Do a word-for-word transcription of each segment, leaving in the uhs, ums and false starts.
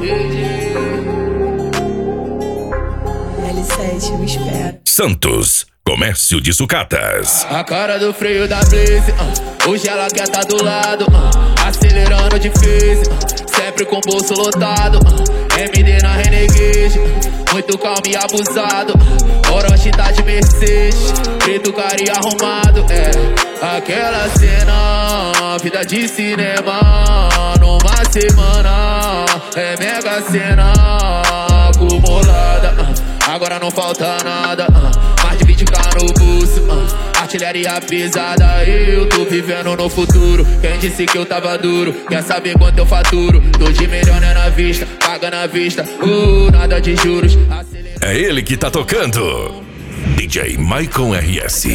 L sete, eu espero. Santos, comércio de sucatas. A cara do freio da Blaze, uh, hoje ela quer tá do lado, uh, acelerando difícil, uh, sempre com o bolso lotado, uh, M D na Renegade, uh, muito calmo e abusado, uh, Orochi tá de Mercedes, preto cara e arrumado, é aquela cena, vida de cinema, numa semana, é mega cena acumulada, uh, agora não falta nada, uh, mais de vinte k no bolso, uh, artilharia pesada, eu tô vivendo no futuro. Quem disse que eu tava duro, quer saber quanto eu faturo? Tô de melhor né na vista, paga na vista, uh, nada de juros. É ele que tá tocando, D J Maicon R S.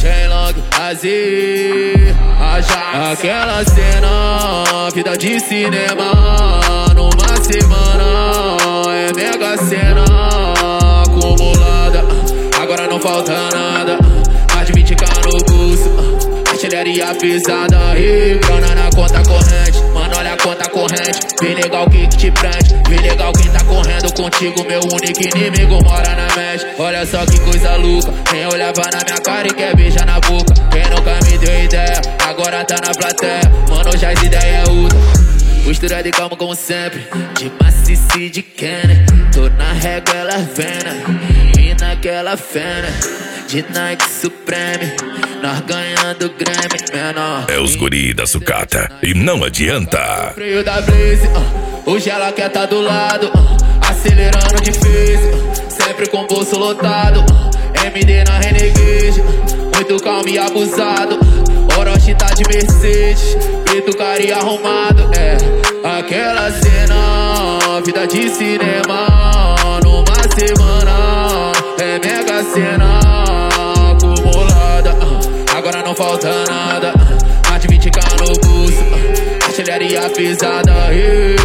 Aquela cena, vida de cinema, numa semana, é mega cena acumulada, agora não falta nada, mais de vinte k no bolso, artilharia pesada e grana na conta corrente. Mano, olha a conta corrente, vem legal o que que te prende, vem legal quem tá correndo contigo, meu único inimigo mora na mente. Olha só que coisa louca, quem olhava na minha cara e quer beijar na boca, quem nunca me deu ideia, agora tá na plateia, mano, já as ideias é outra. Postura de calma como sempre, de macice de Kenner, tô na régua ela vendo, e naquela fena, de Nike Supreme, nós ganhando Grammy, menor. É os guri da sucata, e não adianta. Freio da Blaze, uh, hoje ela quer tá do lado, uh, acelerando difícil, uh, sempre com o bolso lotado, uh, M D na Renegade, uh, muito calmo e abusado, uh, Orochi tá de Mercedes, preto cara e arrumado, é aquela cena, vida de cinema, numa semana, é mega cena acumulada, uh, agora não falta nada, uh, mais de vinte k no bolso, uh, artilharia pesada, uh,